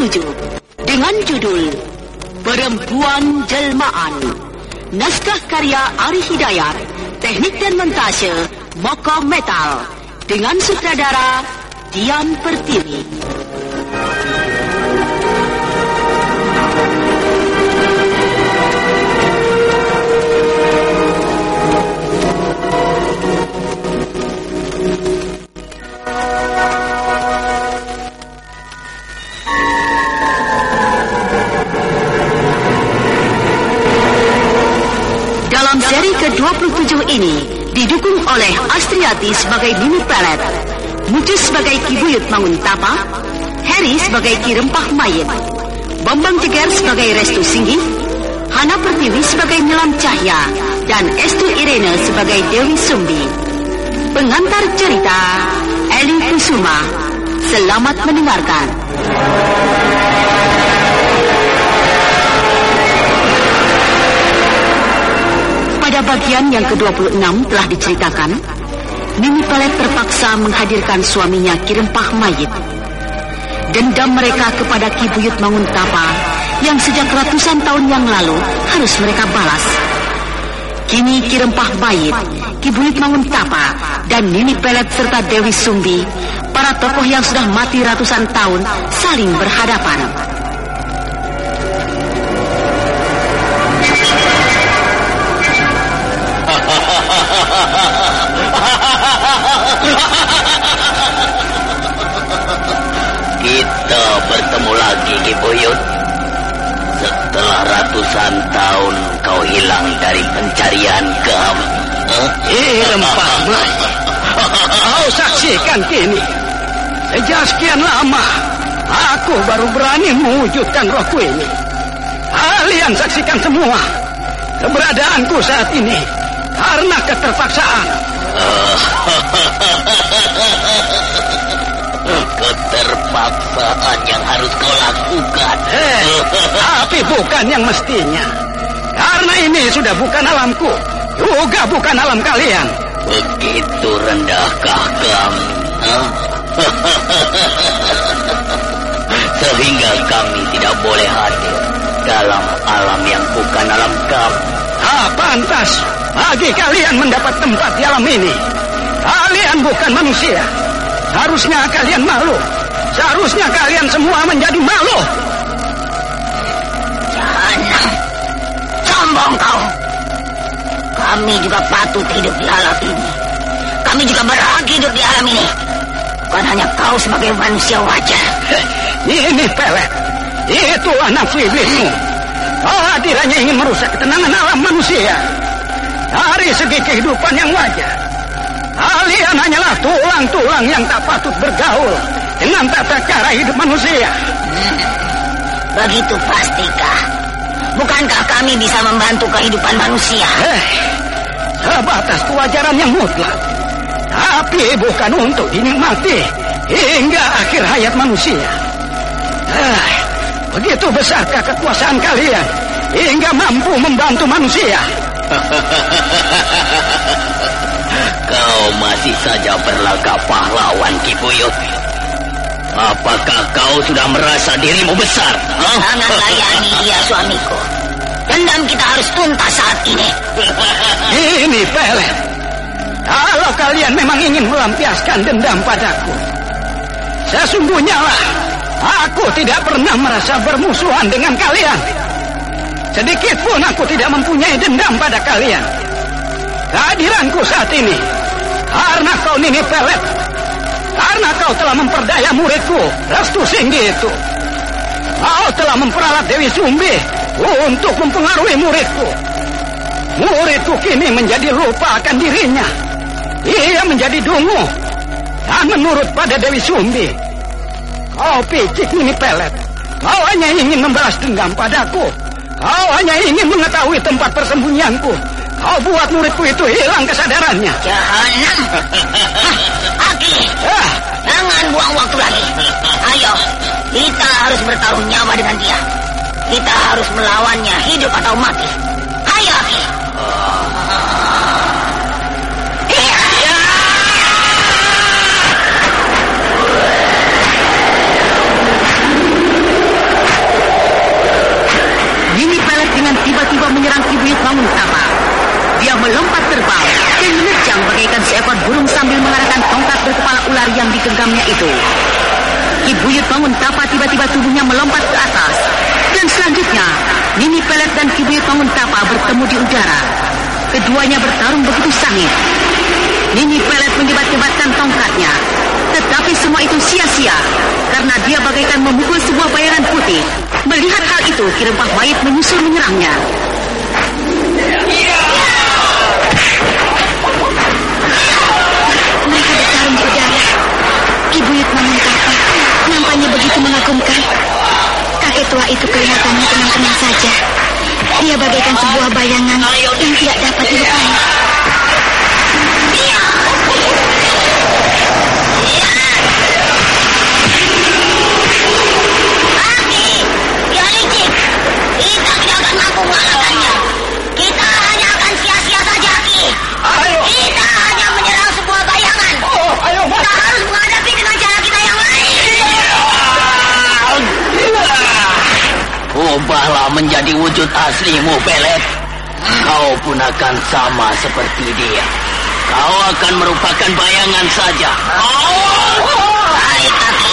27 dengan judul Perempuan Jelmaan. Naskah karya Ari Hidayat, teknik dan montase Moko Metal, dengan sutradara Dian Pertiwi. Dalam seri ke-27 ini didukung oleh Astriati sebagai Nini Pelet, Mucus sebagai Ki Buyut Manguntapa, Heri sebagai Ki Rempah Mayit, Bambang Jeger sebagai Restu Singgih, Hana Pertiwi sebagai Nyelam Cahya, dan Estu Irene sebagai Dewi Sumbi. Pengantar cerita Eli Kusuma. Selamat mendengarkan. Pada bagian yang ke-26 telah diceritakan, Nini Pelet terpaksa menghadirkan suaminya Ki Rempah Mayit. Dendam mereka kepada Ki Buyut Manguntapa yang sejak ratusan tahun yang lalu harus mereka balas. Kini Ki Rempah Mayit, Ki Buyut Manguntapa, dan Nini Pelet serta Dewi Sumbi, para tokoh yang sudah mati ratusan tahun, saling berhadapan. Kita bertemu lagi, Ki Buyut. Setelah ratusan tahun kau hilang dari pencarian kami. Rempah Mayit, kau saksikan kini. Sejak sekian lama, aku baru berani mewujudkan rohku ini. Kalian saksikan semua keberadaanku saat ini karena keterpaksaan. Keterpaksaan yang harus kau lakukan. Tapi bukan yang mestinya. Karena ini sudah bukan alamku, juga bukan alam kalian. Begitu rendahkah kami? Sehingga kami tidak boleh hadir dalam alam yang bukan alam kami. Pantas bagi kalian mendapat tempat di alam ini. Kalian bukan manusia. Harusnya kalian malu. Seharusnya kalian semua menjadi malu. Jangan sombong kau. Kami juga patut hidup di alam ini. Kami juga berhak hidup di alam ini. Bukan hanya kau sebagai manusia wajar. Ini Pelet, itulah nafsu iblismu. Kau hadirannya ingin merusak ketenangan alam manusia. Dari segi kehidupan yang wajar, kalian hanyalah tulang-tulang yang tak patut bergaul dengan tata cara hidup manusia. Begitu pastikah? Bukankah kami bisa membantu kehidupan manusia? Sebatas kewajaran yang mutlak, tapi bukan untuk dinikmati hingga akhir hayat manusia. Begitu besarkah kekuasaan kalian hingga mampu membantu manusia? Kau masih saja berlagak pahlawan, Ki Buyut. Apakah kau sudah merasa dirimu besar? Jangan layani dia, suamiku. Dendam kita harus tuntas saat ini. Ini Pelet, kalau kalian memang ingin melampiaskan dendam padaku, sesungguhnya lah aku tidak pernah merasa bermusuhan dengan kalian. Sedikit pun aku tidak mempunyai dendam pada kalian. Kehadiranku saat ini karena kau Nini Pelet, karena kau telah memperdaya muridku Restu Singgih itu. Kau telah memperalat Dewi Sumbi untuk mempengaruhi muridku. Muridku kini menjadi lupa akan dirinya. Ia menjadi dungu dan menurut pada Dewi Sumbi. Kau picik Nini Pelet, kau hanya ingin membalas dendam padaku. Kau hanya ingin mengetahui tempat persembunyianku. Kau buat muridku itu hilang kesadarannya. Jahanam. Aki, jangan buang waktu lagi. Ayo, kita harus bertaruh nyawa dengan dia. Kita harus melawannya hidup atau mati. Ayo, Aki. Buyut Manguntapa. Dia melompat terbang dan menerjang bagaikan seekor burung sambil mengarahkan tongkat berkepala ular yang digenggamnya itu. Ki Buyut Manguntapa tiba-tiba tubuhnya melompat ke atas. Dan selanjutnya, Nini Pelet dan Ki Buyut Manguntapa bertemu di udara. Keduanya bertarung begitu sengit. Nini Pelet menyebat-nyebatkan tongkatnya. Tetapi semua itu sia-sia, karena dia bagaikan memukul sebuah bayangan putih. Melihat hal itu, Ki Rempah Mayit menyusul menyerangnya. Mereka bertarung di udara. Ki Buyut Manguntapa nampaknya begitu mengagumkan. Kakek tua itu kelihatannya tenang-tenang saja. Dia bagaikan sebuah bayangan yang tidak dapat dilupai. Aki, dia licik. Kita tidak akan mampu mengalahkannya. Kita hanya akan sia-sia saja, Aki. Kita hanya menyerang sebuah bayangan. Kita harus menghadapi dengan cara kita yang lain. Ubahlah menjadi wujud aslimu, Pelet. Kau pun akan sama seperti dia. Kau akan merupakan bayangan saja. Baik, Aki.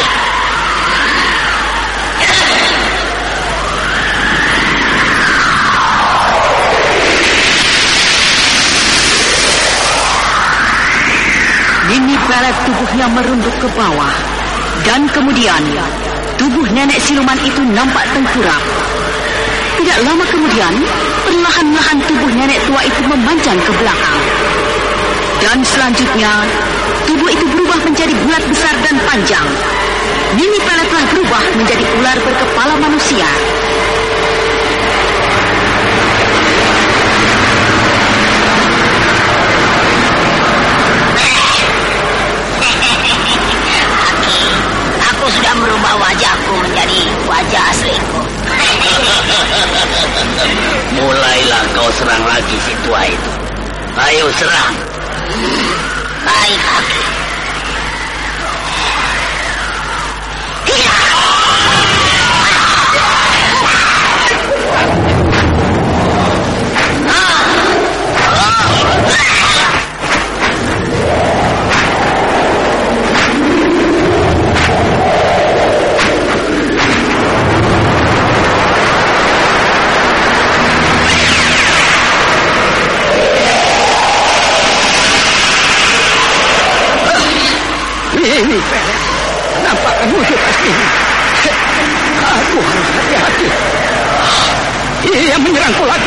Nini Pelet tubuhnya merunduk ke bawah. Dan kemudian, tubuh nenek siluman itu nampak tengkurap. Tidak lama kemudian, perlahan-lahan tubuh nenek tua itu memanjang ke belakang. Dan selanjutnya, tubuh itu berubah menjadi bulat besar dan panjang. Nini Pelet telah berubah menjadi ular berkepala manusia. Aku sudah merubah wajahku menjadi wajah asliku. Mulailah kau serang lagi si tua itu. Ayo serang. Baik, Aki. Ini Pelet, nampakkan wujud aslinya. Aku harus hati-hati. Ia menyerangku lagi.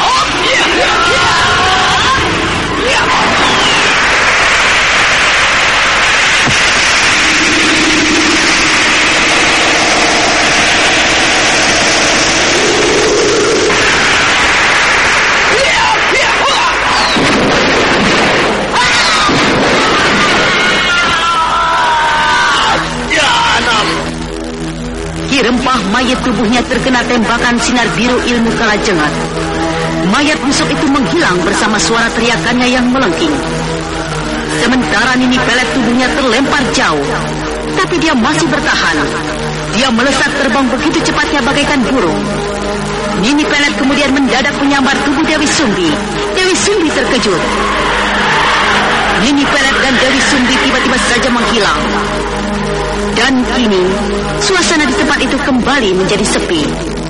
Ki Rempah Mayit tubuhnya terkena tembakan sinar biru ilmu Kalajengat. Mayat busuk itu menghilang bersama suara teriakannya yang melengking. Sementara Nini Pelet tubuhnya terlempar jauh, tapi dia masih bertahan. Dia melesat terbang begitu cepatnya bagaikan burung. Nini Pelet kemudian mendadak menyambar tubuh Dewi Sumbi. Dewi Sumbi terkejut. Nini Pelet dan Dewi Sumbi tiba-tiba saja menghilang. Dan kini, suasana di tempat itu kembali menjadi sepi.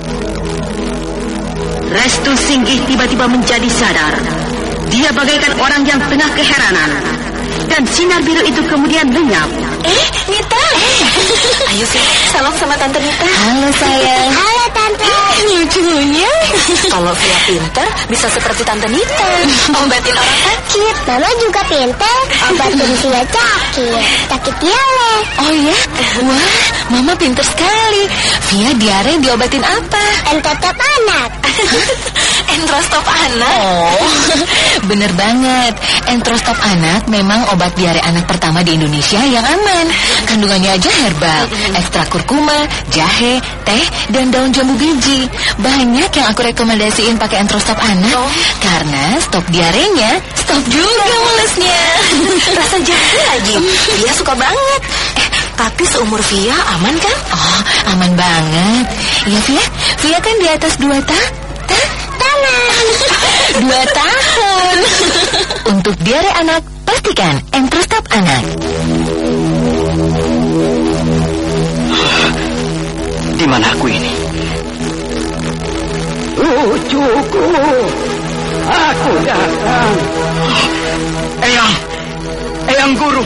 Restu Singgih tiba-tiba menjadi sadar. Dia bagaikan orang yang tengah keheranan. Dan sinar biru itu kemudian lenyap. Nita. Ayo sih, salam sama Tante Nita. Halo sayang. Halo Tante. Lucunya. Kalau Via pinter, bisa seperti Tante Nita. Obatin orang sakit. Mama juga pinter. Obatin Via sakit diare. Oh ya? Wah, Mama pinter sekali. Via diare diobatin apa? Entrostop anak. Entrostop anak? Oh, bener banget. Entrostop anak memang obat diare anak pertama di Indonesia yang aman. Kandungannya aja herbal, ekstra kurkuma, jahe, teh, dan daun jambu biji. Banyak yang aku rekomendasiin pakai Entrostop anak. Karena stop diarenya, stop juga mulesnya. Rasa jahe lagi. Dia suka banget. Tapi seumur Via aman kan? Oh, aman banget. Ya Via? Via kan di atas 2 tahun. Tahu jalan. 2 tahun. Untuk diare anak, pastikan Entrostop Anak. Di mana aku ini? Cucuku, aku datang. Eyang Guru.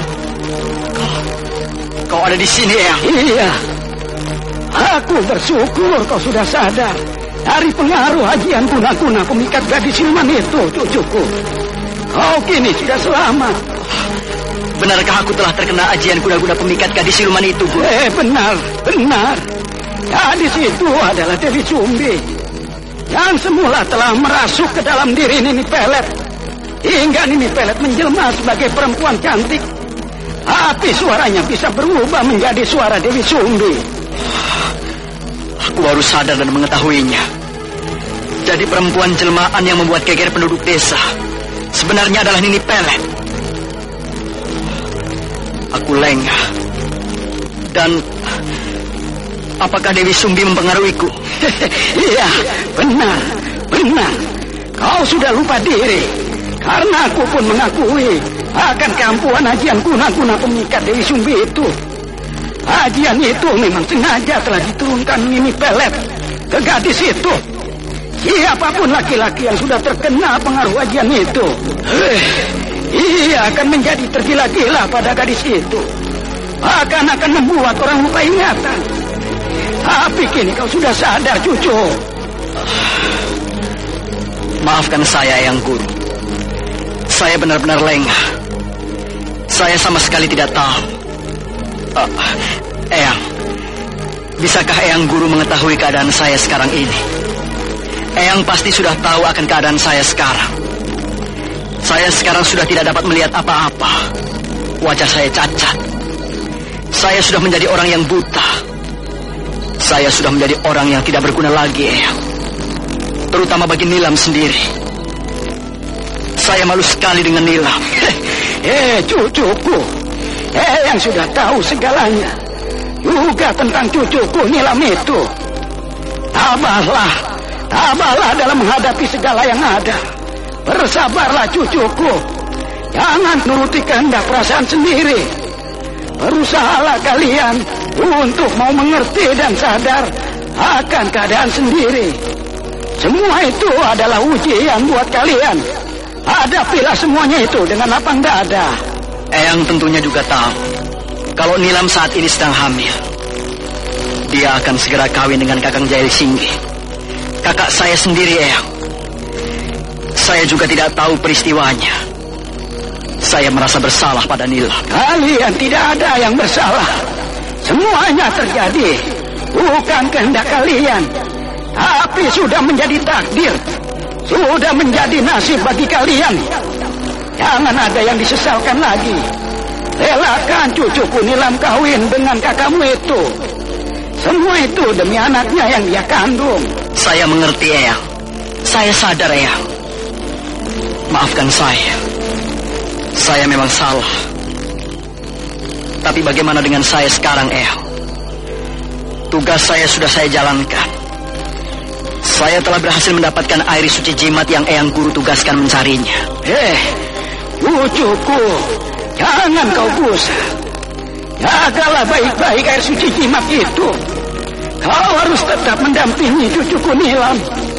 Kau ada di sini, Eyang? Iya. Aku bersyukur kau sudah sadar dari pengaruh ajian guna-guna pemikat gadis siluman itu, cucuku. Kau kini sudah selamat. Benarkah aku telah terkena ajian guna-guna pemikat gadis siluman itu, Guru? Benar. Gadis itu adalah Dewi Sumbi yang semula telah merasuk ke dalam diri Nini Pelet hingga Nini Pelet menjelma sebagai perempuan cantik. Tapi suaranya bisa berubah menjadi suara Dewi Sumbi. Aku baru sadar dan mengetahuinya. Jadi perempuan jelmaan yang membuat geger penduduk desa sebenarnya adalah Nini Pelet. Aku lengah. Dan apakah Dewi Sumbi mempengaruhiku? Iya, benar. Kau sudah lupa diri. Karena aku pun mengakui akan keampuhan ajian guna-guna pemikat Dewi Sumbi itu. Ajian itu memang sengaja telah diturunkan Nini Pelet ke gadis itu. Siapapun laki-laki yang sudah terkena pengaruh ajian itu, ia akan menjadi tergila-gila pada gadis itu. Bahkan akan membuat orang lupa ingatan. Tapi kini kau sudah sadar, cucu. Maafkan saya, Eyang Guru. Saya benar-benar lengah. Saya sama sekali tidak tahu. Eyang, bisakah Eyang Guru mengetahui keadaan saya sekarang ini? Eyang pasti sudah tahu akan keadaan saya sekarang. Saya sekarang sudah tidak dapat melihat apa-apa. Wajah saya cacat. Saya sudah menjadi orang yang buta. Saya sudah menjadi orang yang tidak berguna lagi, Eyang. Terutama bagi Nilam sendiri. Saya malu sekali dengan Nilam. Cucuku. Eyang sudah tahu segalanya. Juga tentang cucuku Nilam itu. Tabahlah dalam menghadapi segala yang ada. Bersabarlah, cucuku. Jangan nuruti kehendak perasaan sendiri. Berusahalah kalian untuk mau mengerti dan sadar akan keadaan sendiri. Semua itu adalah ujian buat kalian. Hadapilah semuanya itu dengan lapang dada. Eyang tentunya juga tahu kalau Nilam saat ini sedang hamil. Dia akan segera kawin dengan Kakang Jail Singgi, kakak saya sendiri, Eyang. Saya juga tidak tahu peristiwanya. Saya merasa bersalah pada Nilam. Kalian tidak ada yang bersalah. Semuanya terjadi bukan kehendak kalian, tapi sudah menjadi takdir. Sudah menjadi nasib bagi kalian. Jangan ada yang disesalkan lagi. Relakan cucuku Nilam kawin dengan kakakmu itu. Semua itu demi anaknya yang dia kandung. Saya mengerti, Eyang. Saya sadar, Eyang. Maafkan saya. Saya memang salah. Tapi bagaimana dengan saya sekarang, Eyang? Tugas saya sudah saya jalankan. Saya telah berhasil mendapatkan air suci jimat yang Eyang Guru tugaskan mencarinya. Cucuku, jangan kau gusar. Jagalah baik-baik air suci jimat itu. Kau harus tetap mendampingi cucuku Nilam.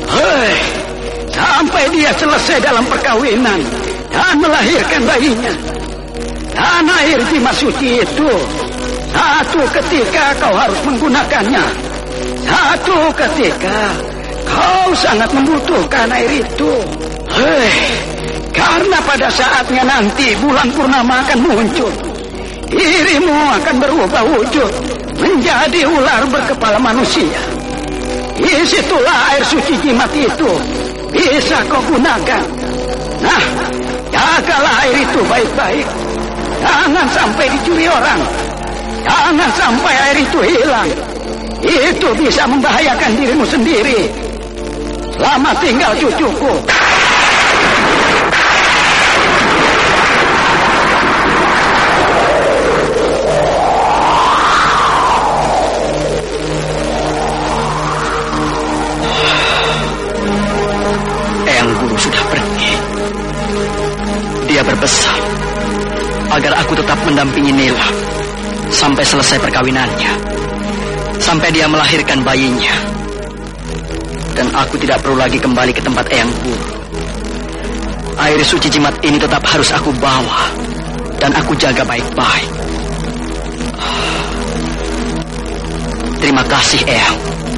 Sampai dia selesai dalam perkawinan dan melahirkan bayinya. Dan air jimat suci itu, satu ketika kau harus menggunakannya. Satu ketika kau sangat membutuhkan air itu. Karena pada saatnya nanti bulan purnama akan muncul. Dirimu akan berubah wujud menjadi ular berkepala manusia. Disitulah air suci jimat itu bisa kau gunakan. Nah, jagalah air itu baik-baik. Jangan sampai dicuri orang. Jangan sampai air itu hilang. Itu bisa membahayakan dirimu sendiri. Selamat tinggal, cucuku. besar agar aku tetap mendampingi Nilam sampai selesai perkawinannya, sampai dia melahirkan bayinya. Dan aku tidak perlu lagi kembali ke tempat Eyang Guru. Air suci jimat ini tetap harus aku bawa dan aku jaga baik-baik. Terima kasih, Eyang.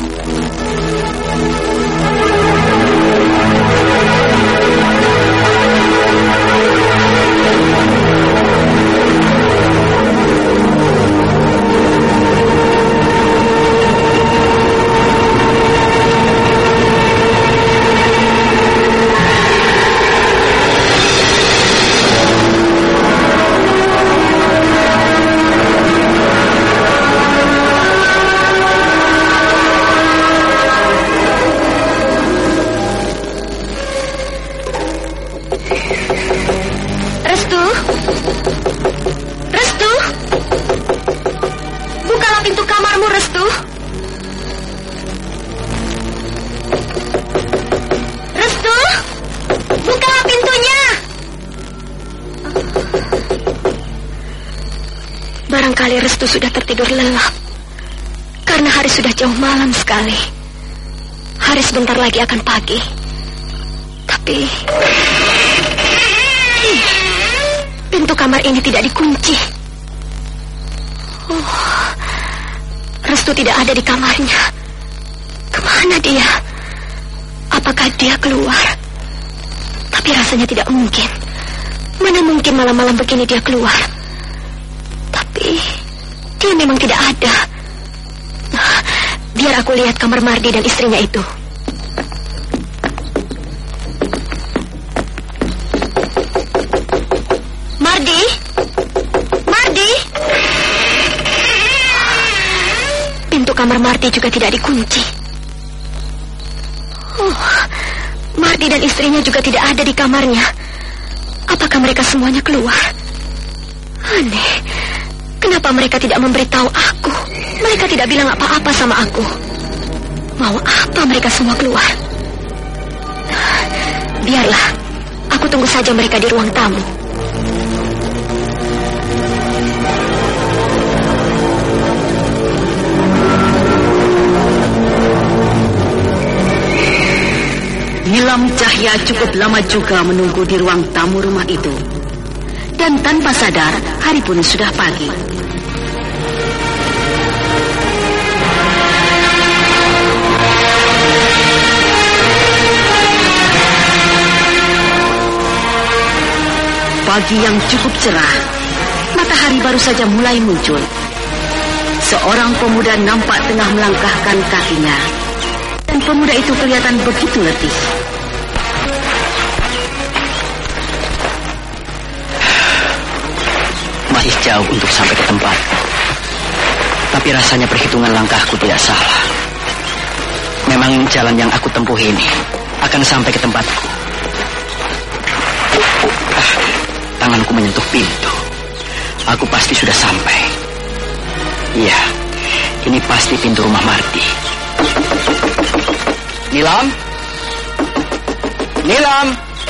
Barangkali Restu sudah tertidur lelap karena hari sudah jauh malam sekali. Hari sebentar lagi akan pagi. Tapi pintu kamar ini tidak dikunci. Restu tidak ada di kamarnya. Kemana dia? Apakah dia keluar? Tapi rasanya tidak mungkin. Mana mungkin malam-malam begini dia keluar? Tapi dia memang tidak ada. Biar aku lihat kamar Mardi dan istrinya itu. Mardi? Mardi? Pintu kamar Mardi juga tidak dikunci. Mardi dan istrinya juga tidak ada di kamarnya. Apakah mereka semuanya keluar? Aneh. Kenapa mereka tidak memberitahu aku? Mereka tidak bilang apa-apa sama aku. Mau apa mereka semua keluar? Biarlah, aku tunggu saja mereka di ruang tamu. Nilam Cahya cukup lama juga menunggu di ruang tamu rumah itu. Dan tanpa sadar, hari pun sudah pagi. Pagi yang cukup cerah, matahari baru saja mulai muncul. Seorang pemuda nampak tengah melangkahkan kakinya, dan pemuda itu kelihatan begitu letih. Masih jauh untuk sampai ke tempat. Tapi rasanya perhitungan langkahku tidak salah. Memang jalan yang aku tempuh ini akan sampai ke tempatku. Tanganku menyentuh pintu. Aku pasti sudah sampai. Iya, ini pasti pintu rumah Mardi. Nilam? Nilam?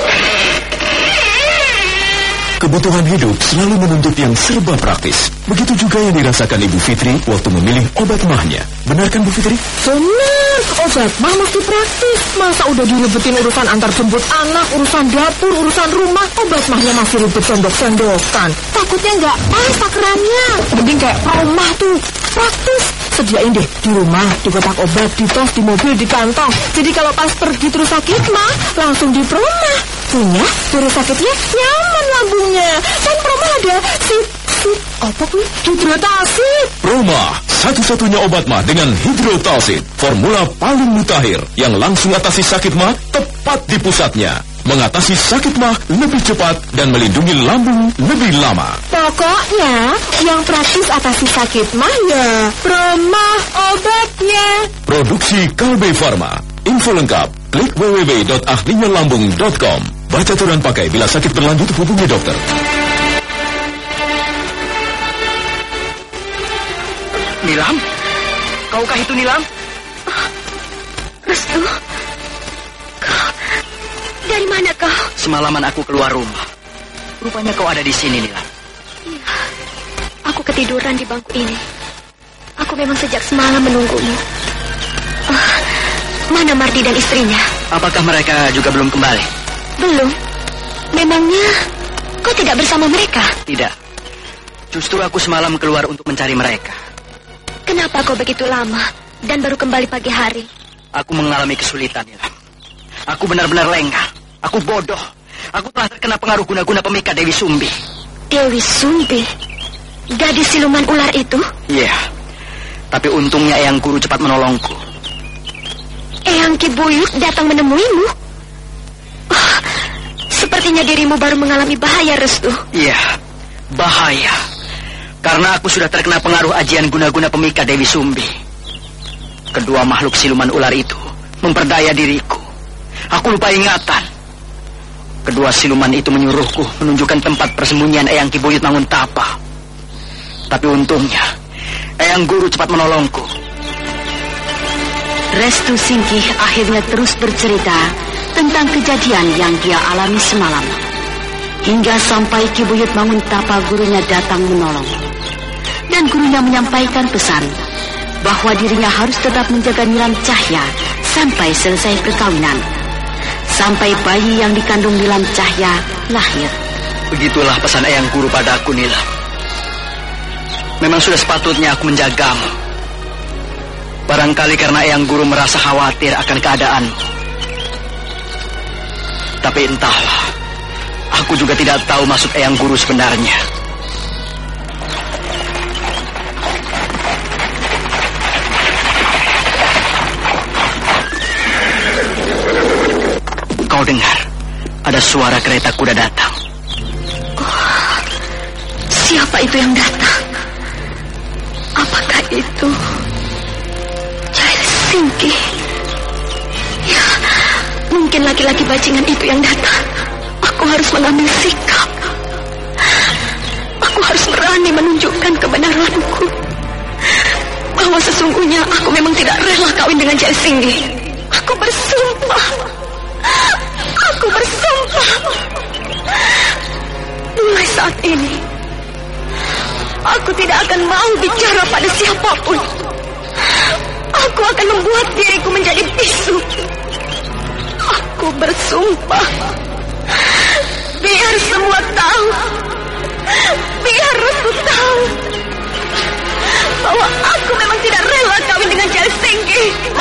Kebutuhan hidup selalu menuntut yang serba praktis. Begitu juga yang dirasakan Ibu Fitri waktu memilih obat mahnya. Benar kan, Bu Fitri? Benar, obat mah mesti praktis. Masa udah diribetin urusan antar jemput anak, urusan dapur, urusan rumah, obat mahnya masih ribet sendok-sendokan. Takutnya nggak pas takarannya. Mending kayak rumah tuh, praktis. Sediain deh di rumah, di kotak obat, di tos, di mobil, di kantong. Jadi kalau pas pergi terus sakit mah, langsung di Proma. Punya, terus sakitnya nyaman lambungnya. Kan Proma ada apa gue? Hidrotalsit. Proma, satu-satunya obat mah dengan hidrotalsit. Formula paling mutakhir yang langsung atasi sakit mah tepat di pusatnya. Mengatasi sakit mah lebih cepat dan melindungi lambung lebih lama. Pokoknya yang praktis atasi sakit mah ya Proma obatnya. Produksi Kalbe Farma. Info lengkap klik www.ahlinyalambung.com. Baca aturan pakai bila sakit berlanjut hubungi dokter. Nilam? Kaukah itu Nilam? Restu, kau dari mana kau? Semalaman aku keluar rumah, Rupanya kau ada di sini, Nilam. Iya, aku ketiduran di bangku ini. Aku memang sejak semalam menunggumu. Mana Mardi dan istrinya? Apakah mereka juga belum kembali? Belum. Memangnya kau tidak bersama mereka? Tidak. Justru aku semalam keluar untuk mencari mereka. Kenapa kau begitu lama dan baru kembali pagi hari? Aku mengalami kesulitan, Nilam. Aku benar-benar lengah. Aku bodoh. Aku telah terkena pengaruh guna-guna pemikat Dewi Sumbi. Dewi Sumbi? Gadis siluman ular itu? Iya. Tapi untungnya Eyang Guru cepat menolongku. Eyang Ki Buyut datang menemuimu? Sepertinya dirimu baru mengalami bahaya, Restu. Iya, bahaya. Karena aku sudah terkena pengaruh ajian guna-guna pemikat Dewi Sumbi. Kedua makhluk siluman ular itu memperdaya diriku. Aku lupa ingatan. Kedua siluman itu menyuruhku menunjukkan tempat persembunyian Eyang Ki Buyut Manguntapa. Tapi untungnya Eyang Guru cepat menolongku. Restu Singkih akhirnya terus bercerita tentang kejadian yang dia alami semalam. Hingga sampai Ki Buyut Manguntapa gurunya datang menolong. Dan gurunya menyampaikan pesan bahwa dirinya harus tetap menjaga Nilam Cahya sampai selesai perkawinan. Sampai bayi yang dikandung Nilam Cahya lahir. Begitulah pesan Eyang Guru padaku, Nilam. Memang sudah sepatutnya aku menjagamu. Barangkali karena Eyang Guru merasa khawatir akan keadaanmu. Tapi entahlah, aku juga tidak tahu maksud Eyang Guru sebenarnya. Kau dengar, ada suara kereta kuda datang. Oh, siapa itu yang datang? Apakah itu Cair Singkih? Ya, mungkin laki-laki bajingan itu yang datang. Aku harus mengambil sikap. Aku harus berani menunjukkan kebenaranku, bahwa sesungguhnya aku memang tidak rela kawin dengan Cair Singkih. Aku bersumpah. Aku bersumpah. Mulai saat ini aku tidak akan mau bicara pada siapapun. Aku akan membuat diriku menjadi bisu. Aku bersumpah. Biar semua tahu, biar Restu tahu bahwa aku memang tidak rela kawin dengan Cair Singkih.